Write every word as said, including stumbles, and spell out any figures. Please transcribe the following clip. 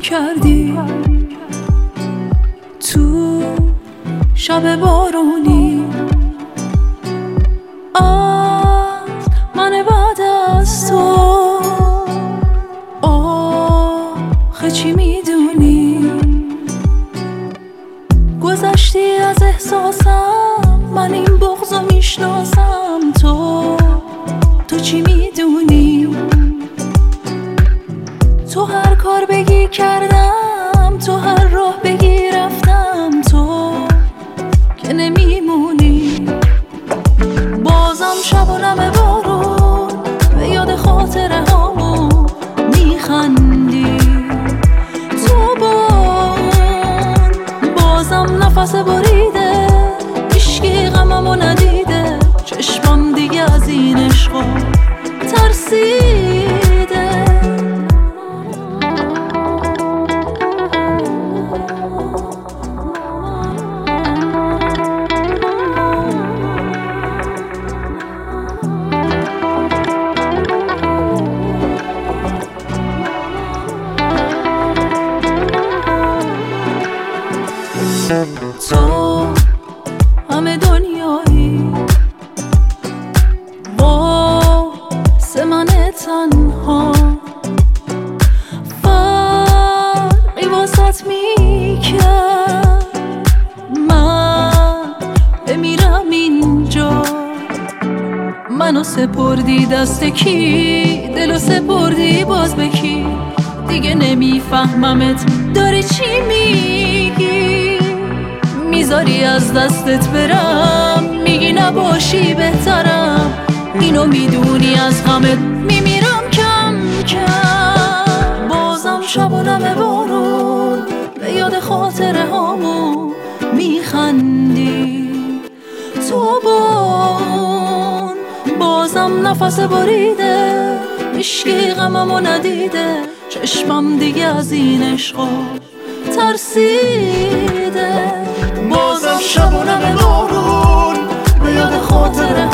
کردی تو شب بارونی از من بعد از تو. آخه چی میدونی گذشتی از احساسم، من این بغضو میشناسم. تو تو چی میدونی تو هر کار بگی کردم، تو هر راه بگی رفتم، تو که نمیمونی. بازم شب و نم بارون به یاد خاطره هامون میخندی. تو بارون بازم نفس بریده، هیچکی غممو ندیده، چشمم دیگه از این عشقا ترسیده. تو همه دنیایی واسه من تنها، فرقی واسط میکرد من بمیرم اینجا. منو سپردی دست کی، دلو سپردی باز به کی، دیگه نمیفهممت داری چی میگی. میذاری از دستت برم، میگی نباشی بهترم، اینو میدونی از غمت میمیرم کم کم. بازم شب و نم بارون به یاد خاطره هامون میخندی. تو بارون بازم نفس بریده، هیچکی غممو ندیده، چشمم دیگه از این عشقا ترسیده. بازم شب و نم بارون به یاد خاطره